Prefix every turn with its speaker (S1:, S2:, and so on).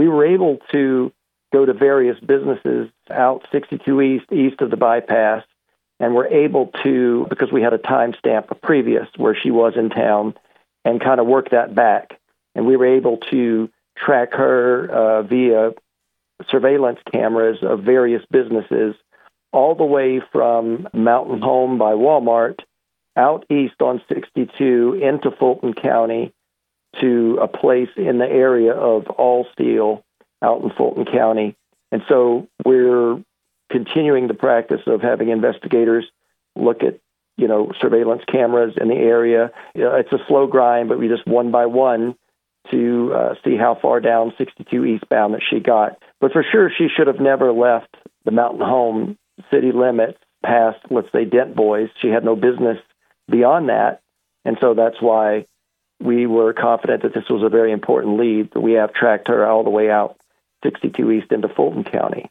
S1: we were able to go to various businesses out 62 east of the bypass, and we're able to, because we had a timestamp previous where she was in town, and kind of work that back. And we were able to track her via surveillance cameras of various businesses all the way from Mountain Home by Walmart out east on 62 into Fulton County to a place in the area of All Steel out in Fulton County. And so we're continuing the practice of having investigators look at, surveillance cameras in the area. It's a slow grind, but we just one by one to see how far down 62 eastbound that she got. But for sure, she should have never left the Mountain Home city limits past, let's say, Dent Boys. She had no business beyond that. And so that's why we were confident that this was a very important lead, that we have tracked her all the way out 62 east into Fulton County.